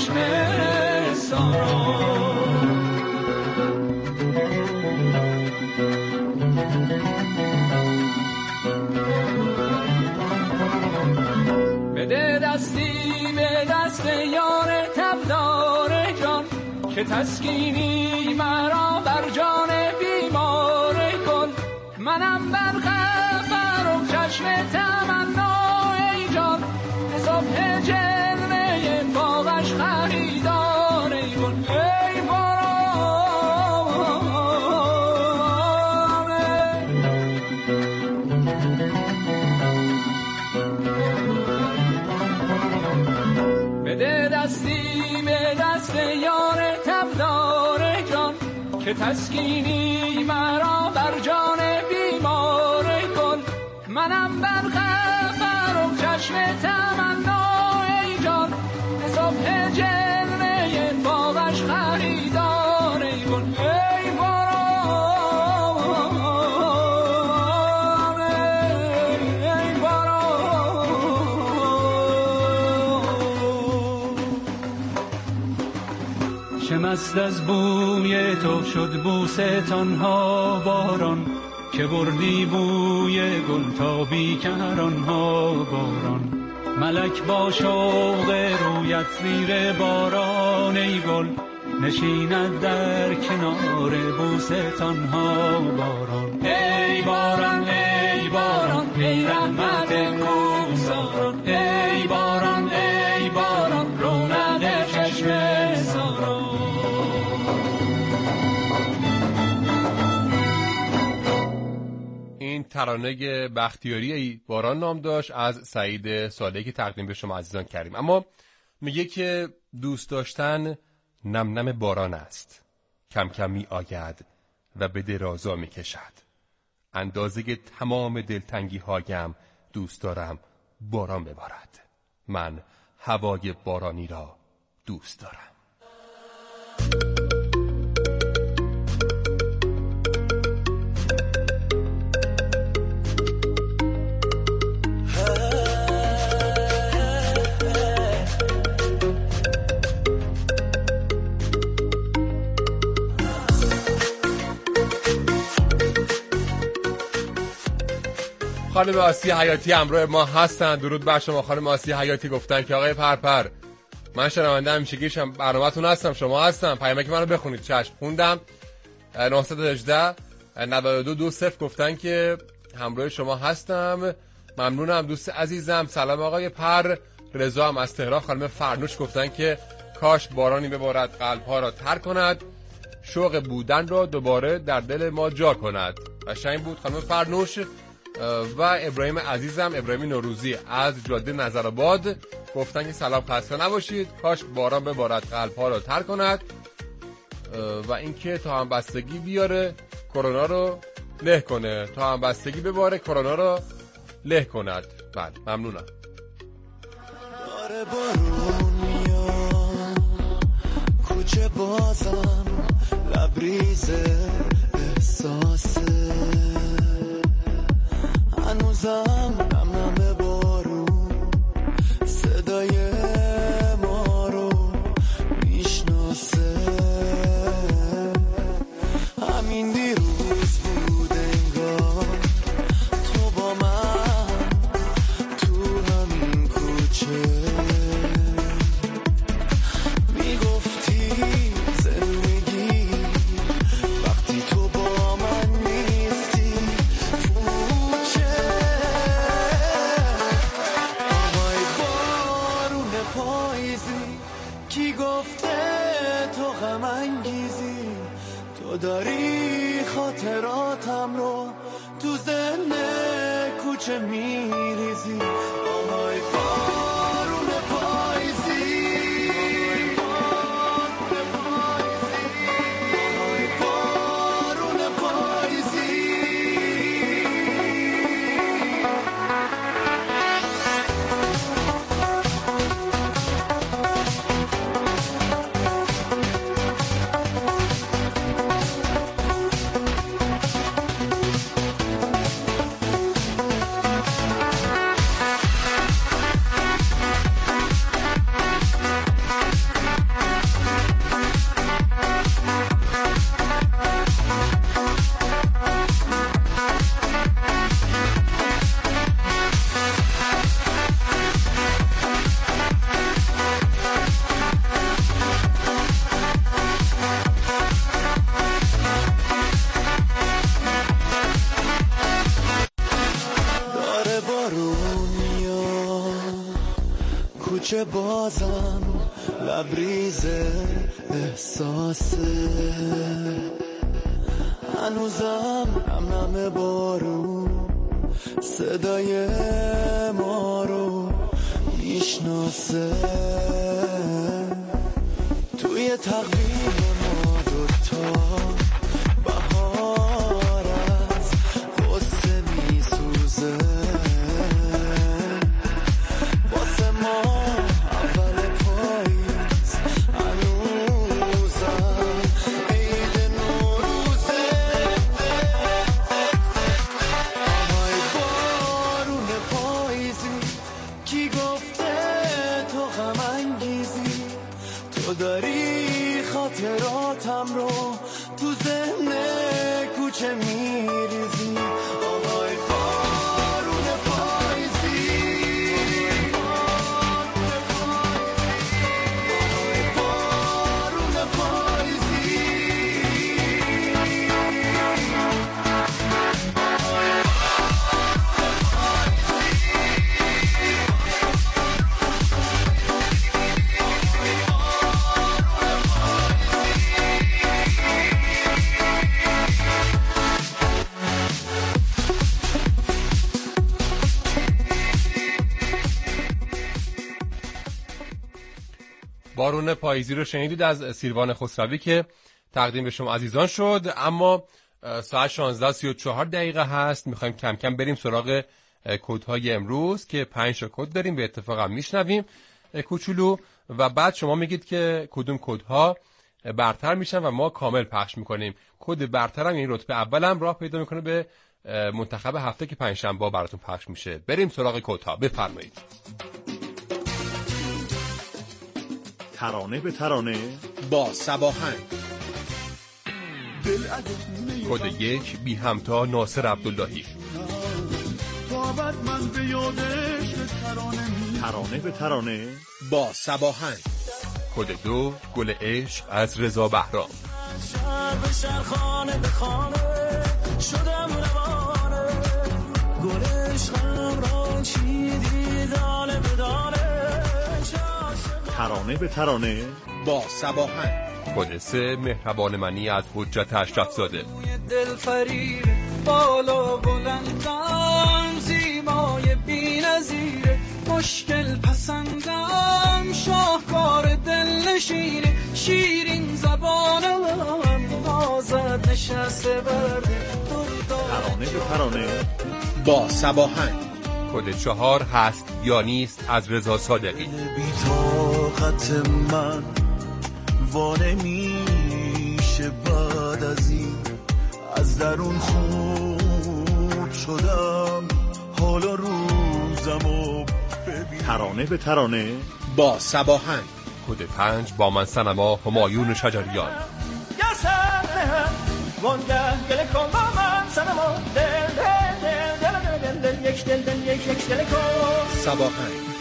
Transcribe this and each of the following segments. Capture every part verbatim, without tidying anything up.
چشم سارا. بده دستی به دست یار تبدار جان، که تسکینی مرا بر جان بیمار کن. منم بر خفر و چشم تمنا ای جان، صبح جلوه باغش خریدار ای کن. ای باران بده دستی به دست یار تبدار جان، که تسکینی مرا بر جان بیمار کن. منم بر خفر و چشم تمنا ای جان، صبح جلوه باغش خریدار ای کن. ای باران ای باران، چه مست از بوی تو شد بوستان‌ها باران، که بردی بوی گل تا بیکران‌ها باران. ملک با شوق رویت زیر باران ای گل، نشیند در کنار بوستان‌ها باران. ای باران ای باران ای رحمت کوهساران، ای باران ای باران رونق چشم سارا. این ترانه بختیاری باران نام داشت از سعید صالحی که تقدیم به شما عزیزان کردیم. اما میگه که دوست داشتن نم نم باران است، کم کم می آید و به درازا می کشد. اندازه تمام دلتنگی هایم دوست دارم باران ببارد. من هوای بارانی را دوست دارم. خانم آسیه حیاتی همراه ما هستن. درود بر شما خانم آسیه حیاتی. گفتن که آقای پرپر من شنونده همیشگیشم، برنامه‌تون هستم، شما هستم، پیامک منو بخونید. چشم خوندم. نه یک هشت نه دو دو صفر گفتن که همراه شما هستم، ممنونم دوست عزیزم. سلام آقای پر. رضا هم از تهران. خانم فرنوش گفتن که کاش بارانی ببارد قلب‌ها را تر کند، شوق بودن را دوباره در دل ما جا کند. قشنگ بود خانم فرنوش. و ابراهیم عزیزم، ابراهیم نوروزی از جاده نظرآباد گفتن که سلام، خسته نباشید، کاش باران ببارد قلب‌ها را تر کند و اینکه تا همبستگی بیاره کرونا رو له کنه، تا همبستگی بباره کرونا رو له کند. بله ممنونم. داره بارون میاد کوچه بازم لبریز احساسه، هنوزم نم نم بارون صدای ما رو میشناسه. همین دیروز بود انگار تو با من تو همین کوچه میگفتی زندگی وقتی تو با من نیستی پوچه. آهای بارون پاییزی کی گفته تو غم انگیزی، تو داری خاطراتم رو تو ذهن کوچه میریزی. آهای بارون پاییزی، آهای بارون پاییزی. که بازم لبریز احساسه، هنوزم نم نم بارون صدای ما رو میشناسه. توی تقویم ما دوتا بهار از غصه میسوزه، واسه ما اول پاییز هنوزم عید نوروزه. آهای بارون پاییزی کی گفته تو غم انگیزی، تو داری خاطراتم رو تو ذهن کوچه میریزی. آهای بارون پاییزی، آهای بارون پاییزی. بارون پاییزی رو شنیدید از سیروان خسروی که تقدیم به شما عزیزان شد. اما ساعت شانزده و سی و چهار دقیقه هست، میخوایم کم کم بریم سراغ کدهای امروز که پنج تا کد داریم، به اتفاق هم میشنویم کوچولو و بعد شما میگید که کدوم کدها برتر میشن و ما کامل پخش میکنیم. کد برتر هم یعنی رتبه اولم راه پیدا میکنه به منتخب هفته که پنجشنبه براتون پخش میشه. بریم سراغ کدها، بفرمایید. ترانه به ترانه با صباهنگ. کد یک بی همتا ناصر عبداللهی. ترانه به ترانه با صباهنگ. کد دو گل عشق از رضا بهرام. ترانه به ترانه با صباهنگ. کد سه مهربان منی از حجت اشرف زاده. دل فریب بالا بلندم، زیبای بی‌نظیر مشکل پسندم، شاهکار دل نشینه شیرین زبانم، نازد نشسته برده. ترانه به ترانه با صباهنگ. کد چهار هست یا نیست از رضا صادقی. بی طاقت من وانه میشه بعد از این، از درون خورد شدم حالا روزمو ببین. ترانه به ترانه با صباهنگ. کد پنج با من سنما همایون شجریان. صباهنگ.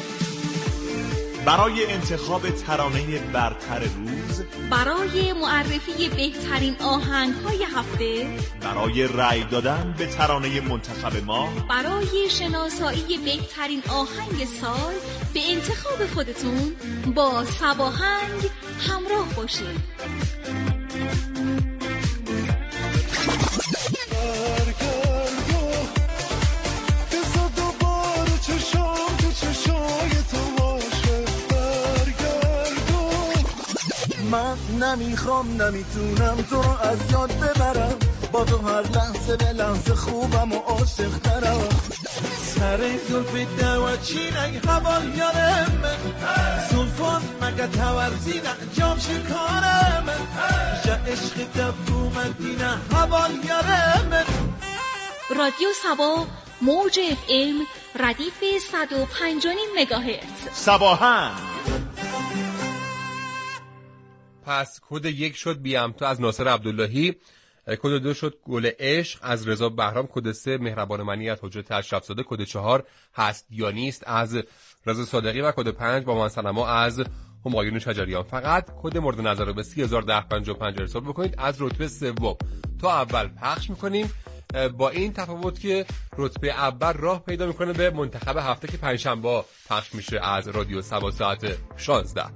برای انتخاب ترانه برتر روز، برای معرفی بهترین آهنگ‌های هفته، برای رأی دادن به ترانه منتخب ما، برای شناسایی بهترین آهنگ سال، به انتخاب خودتون با صباهنگ همراه باشید. من نمیخوام نمیتونم تو رو از یاد ببرم، با تو هر لحظه به لحظه خوبم و عاشق ترم. سر زلفی دوچینک حوال یارم، زلفان مگه تورزینه جام شکارم، جا عشق دبو مدینه حوال یارم. رادیو سبا موج اف ام ردیف صد و پنج و نیم مگاهرتز. صباهنگ. پس کد یک شد بی همتا از ناصر عبداللهی، کد دو شد گل عشق از رضا بهرام، کد سه مهربان منی از حجت اشرف زاده، کد چهار هست یا نیست از رضا صادقی و کد پنج با من سنما از همایون شجریان. فقط کد مورد نظر رو به سی هزار و ده پنجاه و پنج ارسال بکنید. از رتبه سوم تا اول پخش میکنیم. با این تفاوت که رتبه اول راه پیدا میکنه به منتخب هفته که پنجشنبه پخش میشه از رادیو سبا ساعت شانزده.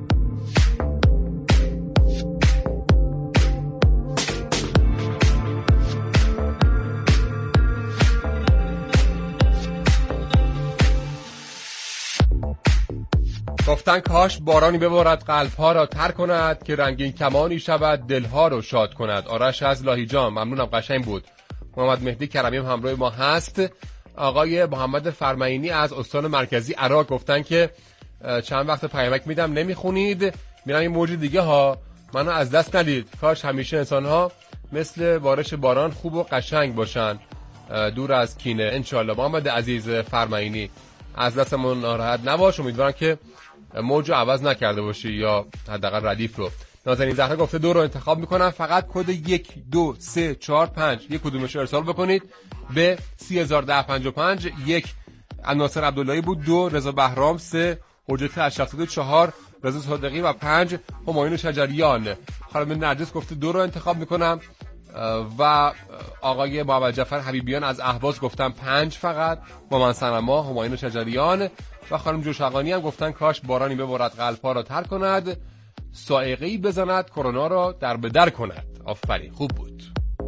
گفتن کاش بارانی ببارد قلبها را تر کند که رنگین کمانی شود دلها رو شاد کند. آرش از لاهیجان، ممنونم، قشنگ بود. محمد مهدی کرمی هم همراه ما هست. آقای محمد فرمینی از استان مرکزی عراق گفتن که چند وقت پیامک میدم نمیخونید، میرم این موج دیگه ها، منو از دست ندید. کاش همیشه انسان‌ها مثل بارش باران خوب و قشنگ باشن، دور از کینه انشالله. محمد عزیز فرمینی از دستمون ناراحت نباش، امیدوارم که موجو عوض نکرده باشی یا حداقل ردیف رو. نازنین زهرا گفته دو رو انتخاب میکنم، فقط کد یک دو سه چهار پنج یک کدومش رو ارسال بکنید به سی هزار ده پنجاه و پنج. یک ناصر عبداللهی بود، دو رضا بهرام، سه حجت اشرفزاده، چهار رضا صادقی و پنج همایون شجریان. خانم نرجس گفته دو رو انتخاب میکنم و آقای محمد جعفر حبیبیان از اهواز گفتن پنج فقط با من سنما همایون شجریان. و خانم جوشقانی هم گفتن کاش بارانی ببارد قلب‌ها را تر کند، صاعقه‌ای بزند کرونا را در به در کند. آفرین، خوب بود.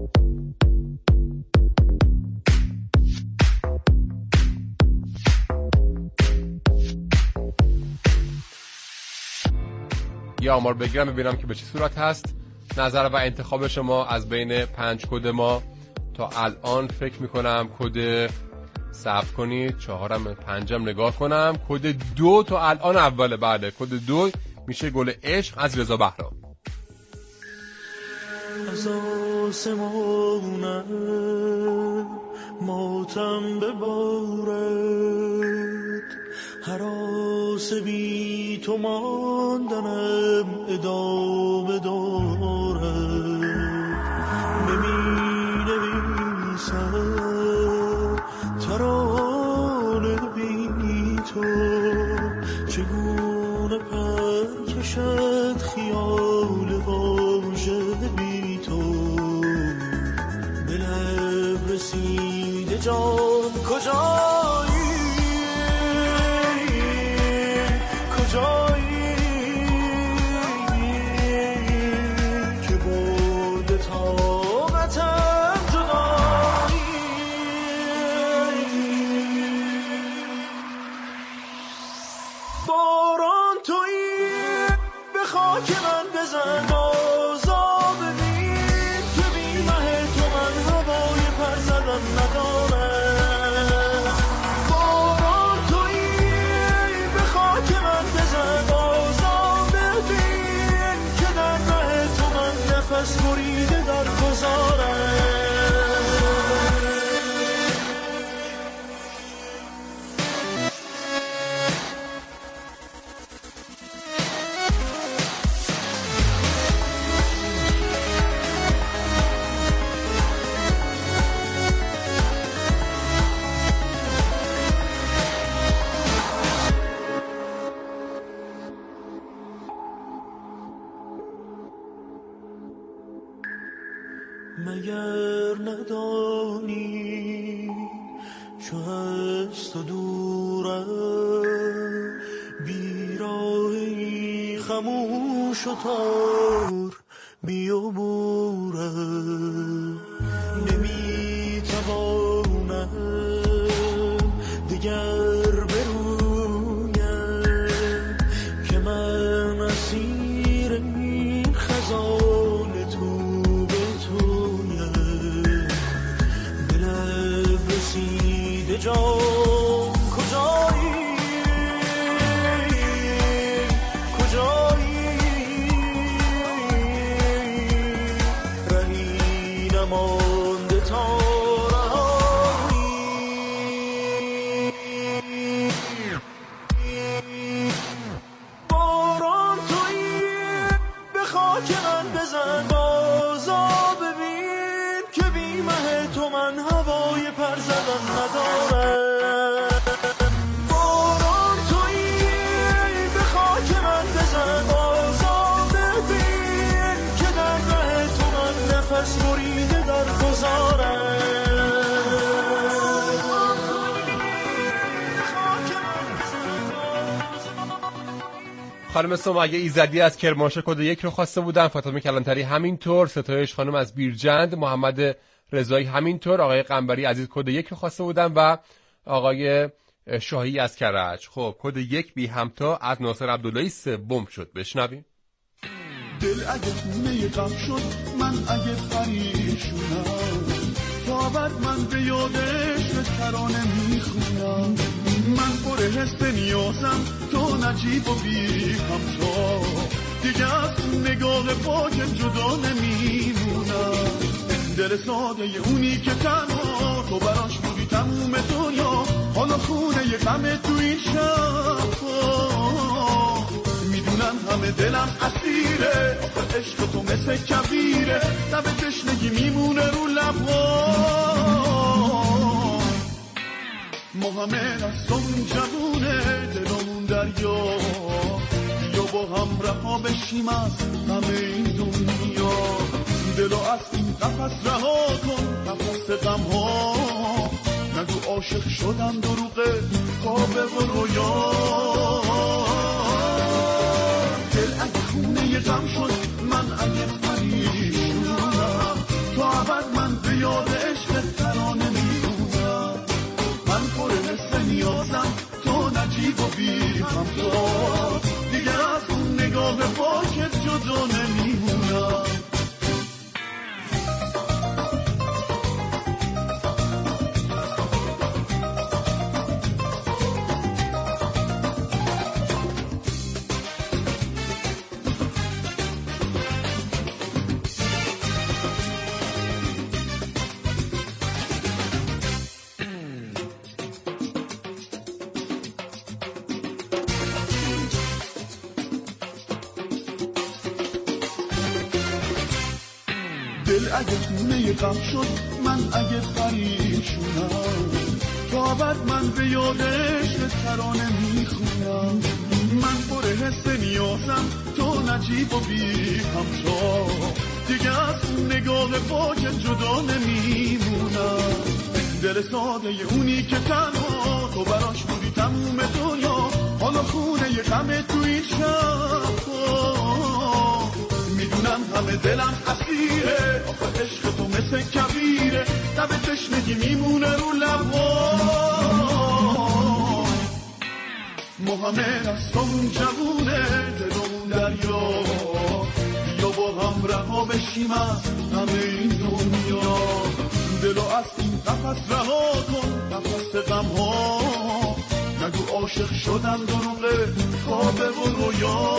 یا آمار بگیرم ببینم که به چه صورت هست نظر و انتخاب شما. از بین پنج کد ما تا الان فکر میکنم کد صبر کنید چهارم پنجم نگاه کنم، کد دو تا الان اوله. بعد کد دو میشه گل عشق از رضا بهرام. از آسمانه ماتم ببارد، هراس بی تو ماندنم ادامه دارد. نمی نویسم ترانه بی تو، چگونه پر کشد خیال واژه بی تو. به لب رسیده جان کجایی، کجایی که برده طاقتم جدایی. باران تویی به خاک من بزن، بازا ببین که بی مه تو من هوای پر زدن ندارم. باران تویی به خاک من بزن، بازا ببین که در مه تو من نفس بریده در گذارم. مگر ندانی چو از تو دورم، بیراهی خموش و تار بیابورم. نمیتوانم دیگر برویم که من اسیر این خزان تو جان. کجایی کجایی رهینم خانم سمیه ایزدی از کرمانشاه کد یک رو خواسته بودن، فاطمه کلانتری همینطور، ستایش خانم از بیرجند، محمد رضایی همینطور، آقای قنبری عزیز کد یک رو خواسته بودن و آقای شاهی از کرج. خب کد یک بی همتا از ناصر عبداللهی سوم شد. بشنویم. دل اگه خونه غم شد من اگه پریشونم، تا بعد من به یادش به ترانه میخونم. من پر حس نیازم تو نجیب و بی همتا، دیگه از نگاه پاک جدا نمیمونم. دل ساده اونی که تنها تو براش بودی تموم دنیا، حالا خونه ی غم تو این شب. میدونم همه دلم اسیره، آخه عشق تو مثل کبیره، لب تشنگی میمونه رو لبها. ما همه دستمون جوونه، دلمون دریا، بیا با هم رها بشیم از همه این دنیا. دلو از این قفس رها کن، قفس غم ها، نگو عاشق شدم دروغه خوابه و رویا. دل اگه خونه ی غم شد من اگه پریشونم، تا ابد من به یاد عشق ترانه میمونم. من پر حس نیازم تو نجیب و بی همتا، دیگه از اون نگاه پاکت جدا نمیمونم. اگه خونه غم شد من اگه پریشونم، تا بعد من به یادش به ترانه میخونم. من پر حس نیازم تو نجیب و بی همتا، دیگه از نگاه پاک جدا نمیمونم. دل ساده اونی که تنها تو براش بودی تموم دنیا، حالا خونه ی غم تو این شب. میدونم همه دلم اسیره، آخه عشق تو مثل کبیره، لب تشنگی میمونه رو لبها. ما همه دستمون جوونه، دلمون دریا، بیا با هم رها بشیم از همه این دنیا. دلو از این قفس رها کن، قفس غم ها، نگو عاشق شدم دروغه خوابه و رویا.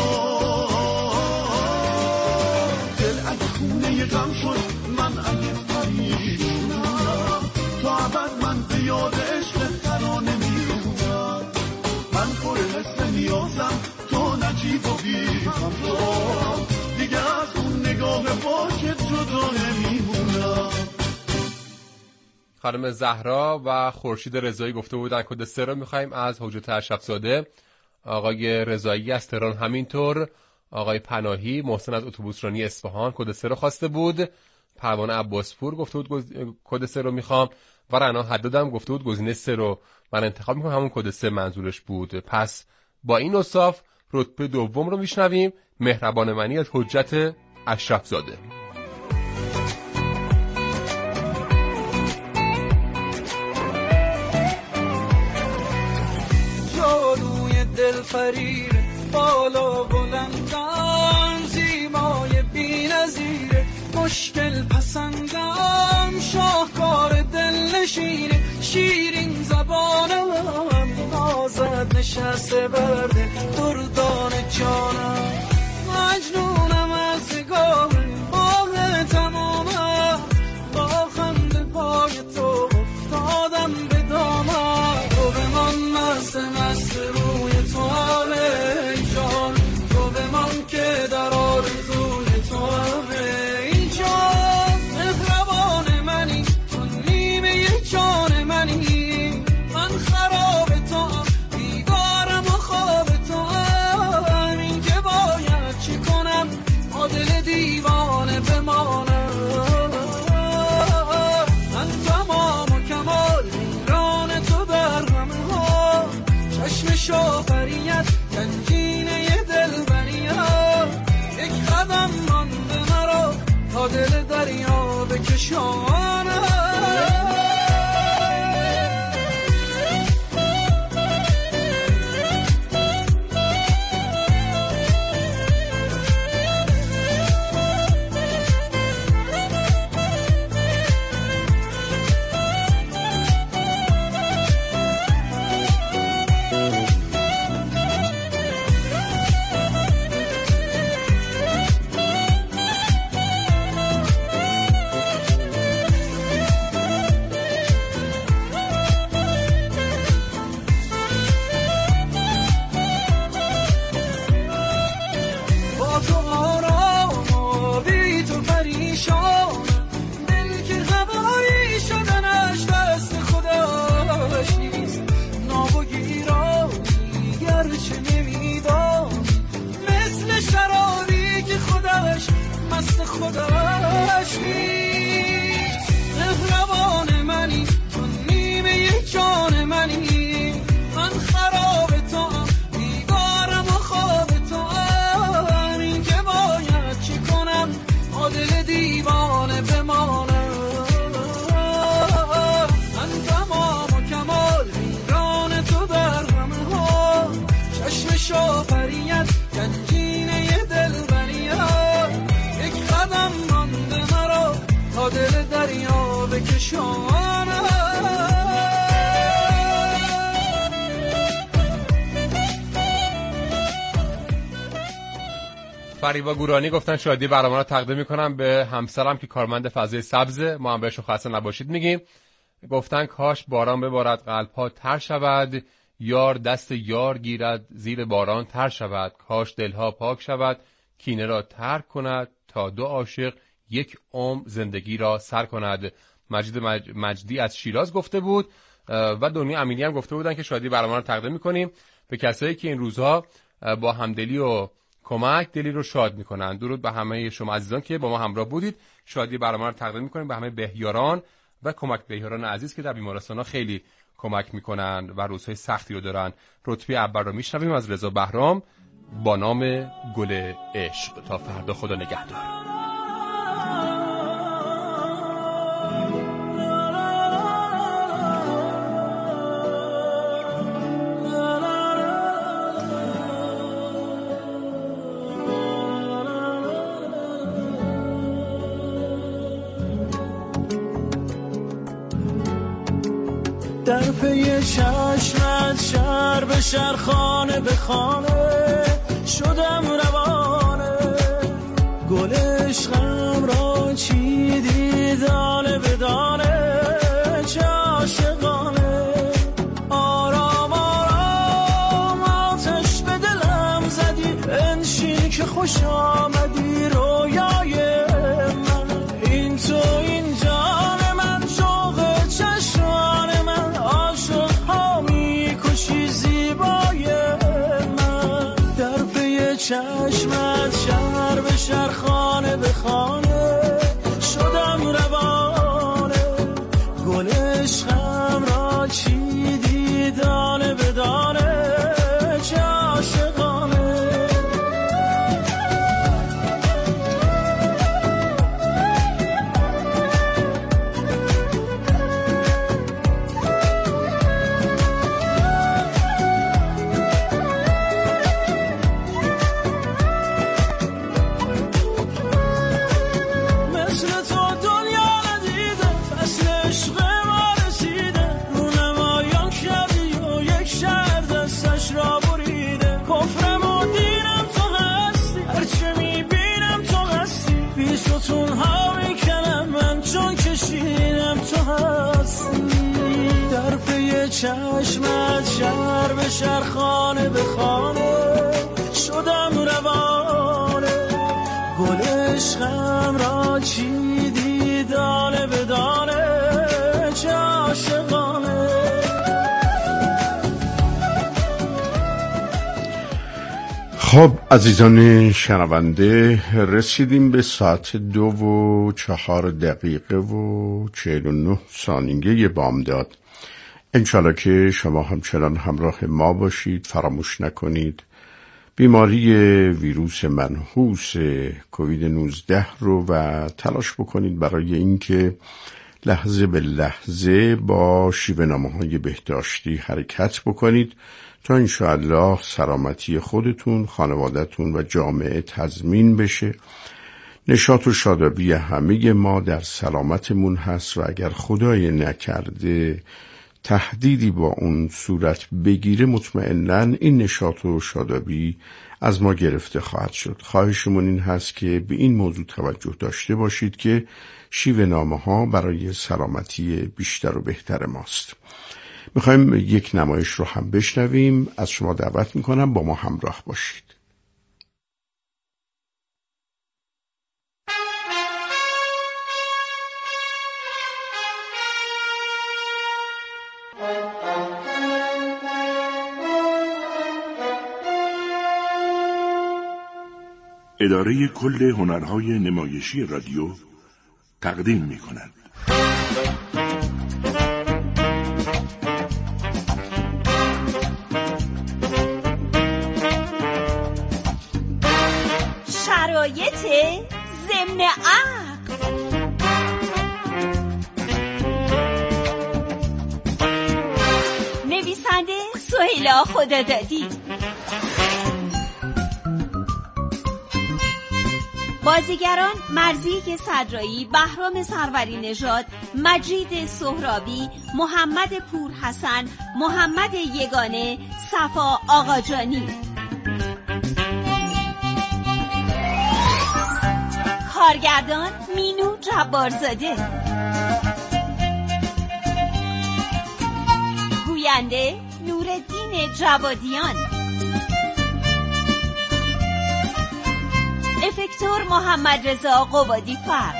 اگه خونه ی غم شد من اگه پریشونم، تا ابد من به یاد عشق ترانه میمونم. من پر حس نیازم تو نجیب و بی همتا، دیگه از اون نگاه پاکت جدا نمیمونم. خانم زهرا و خورشید رضایی گفته بودن کد سه رو میخوایم از حجت اشرفزاده. آقای رضایی از تهران همینطور، آقای پناهی محسن از اتوبوسرانی اصفهان کد سه رو خواسته بود. پروانه عباسپور گفته بود کد سه رو میخوام و رنا حدادم گفته بود گزینه سه رو من انتخاب میکنم، همون کد سه منظورش بود. پس با این اوصاف رتبه دوم رو میشنویم، مهربان منی از حجت اشرفزاده. جادوی دلفریر بالا بلندم، زیبای بی‌نظیره، مشکل پسندم، شاهکار دلنشینه، شیرین زبانم، آزاد نشسته برده دردان جانم. مجنونم از نگاه باغ تمامم، با خنده پای تو افتادم به دامم. تو به من مست مست روی تو همه جان، تو به من که در آرزوی تو همه این جان. مهربان منی تو نیمه جان منی، من خراب تو بیدارم و خواب تو هم این بکشانم. خودش نیست. قهرمان منی تو، نیمه جان منی، من خراب تو هم، بیگارم و خواب تو هم. این که باید چی کنم تا دل دیوانه بمانم. من تمام و کمال ویران تو در غمه ها، چشم شاپریت گنجینه دل بریت. قدم مانده مرا تا دل دریا بکشانم. فریبا گورانی گفتن شادی برنامه رو تقدیم میکنم به همسرم که کارمند فضای سبز، ما هم بهشون خسته نباشید میگیم. گفتن کاش باران ببارد قلب‌ها تر شود، یار دست یار گیرد زیر باران تر شود. کاش دلها پاک شود، کینه را ترک کند تا دو عاشق یک عمر زندگی را سر کند. مجید مج... مجدی از شیراز گفته بود و دنیا امینی هم گفته بودن که شادی برنامه رو تقدیم میکنیم به کسایی که این روزها با همدلی و کمک دلی رو شاد میکنن. درود به همه شما عزیزان که با ما همراه بودید. شادی برنامه رو تقدیم میکنیم به همه بهیاران و کمک بهیاران عزیز که در بیمارستان‌ها خیلی کمک میکنن و روزهای سختی رو دارن. رتبه اول رو میشنویم از رضا بهرام با نام گل عشق. تا فردا، خدا نگهدار. در پی چشمت شهر به شهر، خانه به خانه شدم روانه. گل عشقم را چیدی دانه به دانه، چه عاشقانه. آرام آرام آتش به دلم زدی، انشین که خوش آمدی رویای من. این تو این جان من، شوق چشمان من، عاشق ها میکشی زیبای من. در پی چشمت شهر به شهر، خانه به خانه شدم روانه. گل عشقم را چیدی دانه به دانه، چه عاشقانه. چشمت شهر به شهر، خانه به خانه شدم روانه. گل عشقم را چیدی دانه به دانه، چه عاشقانه. خب عزیزان شنونده، رسیدیم به ساعت دو و چهار دقیقه و چهل و نه ثانیه بامداد. انشالله که شما همچنان همراه ما باشید. فراموش نکنید بیماری ویروس منحوس کووید نوزده رو و تلاش بکنید برای اینکه لحظه به لحظه با شیوه‌نامه‌های بهداشتی حرکت بکنید تا انشاءالله سلامتی خودتون، خانوادتون و جامعه تضمین بشه. نشاط و شادابی همه ما در سلامتمون هست و اگر خدای نکرده تهدیدی با اون صورت بگیره مطمئناً این نشاط و شادابی از ما گرفته خواهد شد. خواهشمون این هست که به این موضوع توجه داشته باشید که شیوه‌نامه ها برای سلامتی بیشتر و بهتر ماست. میخوایم یک نمایش رو هم بشنویم. از شما دعوت میکنم با ما همراه باشید. اداره کل هنرهای نمایشی رادیو تقدیم می کند. شرایط ضمن عقد. نویسنده سهیلا خدادادی. بازیگران مرضی صدرایی، بهرام سروری نژاد، مجید سهرابی، محمد پورحسن، محمد یگانه، صفا آقاجانی. کارگردان مینو جبارزاده. گوینده نورالدین جوادیان. افکتور محمد رضا قبادی فر.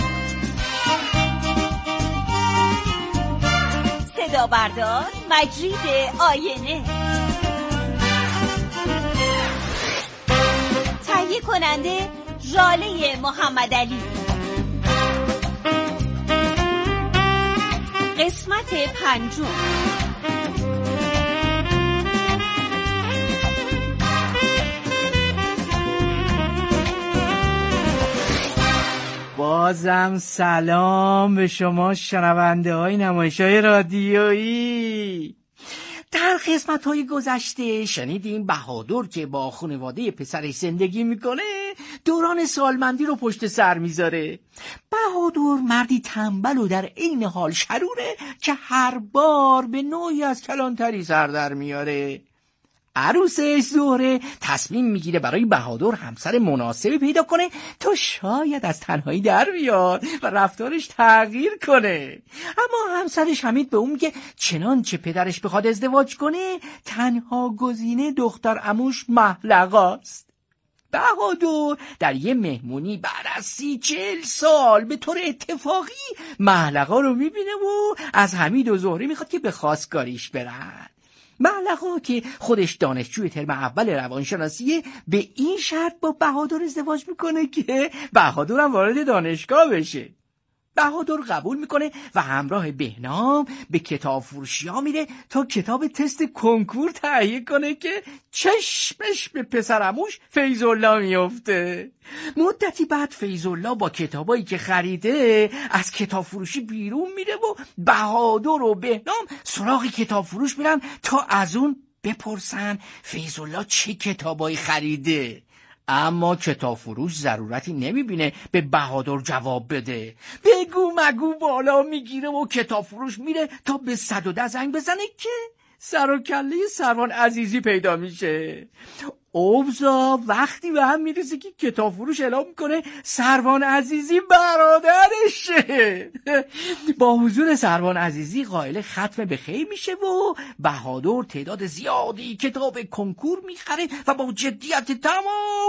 صدا بردار مجید آینه. تهیه کننده ژاله محمد علی. قسمت پنجم. بازم سلام به شما شنونده های نمایش های رادیویی. در قسمت های گذشته شنیدیم بهادر که با خانواده پسرش زندگی میکنه دوران سالمندی رو پشت سر میذاره. بهادر مردی تنبل و در عین حال شروره که هر بار به نوعی از کلانتری سر در میاره. عروسش زهره تصمیم میگیره برای بهادر همسر مناسبی پیدا کنه تا شاید از تنهایی در بیاد و رفتارش تغییر کنه. اما همسرش حمید به اون میگه چنانچه پدرش بخواد ازدواج کنه تنها گزینه دختر عموش محلقاست. بهادر در یه مهمونی بعد از سی چل سال به طور اتفاقی محلقا رو میبینه و از حمید و زهره میخواد که به خواستگاریش برن. محلقا که خودش دانشجوی ترم اول روانشناسیه به این شرط با بهادر ازدواج میکنه که بهادر هم وارد دانشگاه بشه. بهادر قبول میکنه و همراه بهنام به کتاب فروشی ها میره تا کتاب تست کنکور تهیه کنه که چشمش به پسرعموش فیض‌الله میفته. مدتی بعد فیض‌الله با کتابایی که خریده از کتاب فروشی بیرون میره و بهادر و بهنام سراغ کتاب فروش میرن تا از اون بپرسن فیض‌الله چه کتابایی خریده. اما کتاب فروش ضرورتی نمیبینه به بهادر جواب بده. بگو مگو بالا میگیره و کتاب فروش میره تا به صد و ده زنگ بزنه که سر و کله سروان عزیزی پیدا میشه. اوبزا وقتی به هم میرسه که کتاب فروش اعلام میکنه سروان عزیزی برادرشه. با حضور سروان عزیزی قائل ختم به خیر میشه و بهادر تعداد زیادی کتاب کنکور میخره و با جدیت تمام